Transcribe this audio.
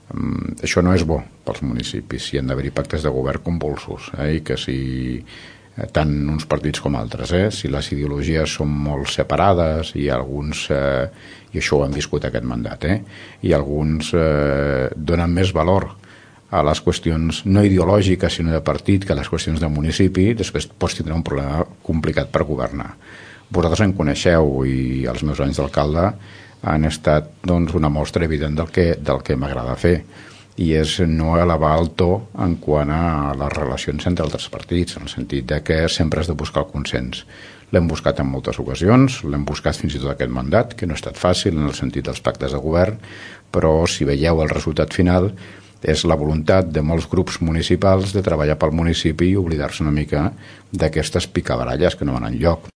Això no és bo pels municipis. Hi han d'haver-hi pactes de govern convulsos, i que si tant uns partits com altres, si les ideologies són molt separades i alguns, i això ho hem viscut aquest mandat, i alguns donen més valor a les qüestions no ideològiques sinó de partit que a les qüestions de municipi, després pots tindre un problema complicat per governar. Vosaltres en coneixeu i els meus anys d'alcalde han estat una mostra evident del que m'agrada fer, i és no elevar el to en quant a les relacions entre altres partits, en el sentit de que sempre has de buscar el consens. L'hem buscat en moltes ocasions, l'hem buscat fins i tot aquest mandat, que no ha estat fàcil en el sentit dels pactes de govern, però si veieu el resultat final és la voluntat de molts grups municipals de treballar pel municipi i oblidar-se una mica d'aquestes picabaralles que no van enlloc.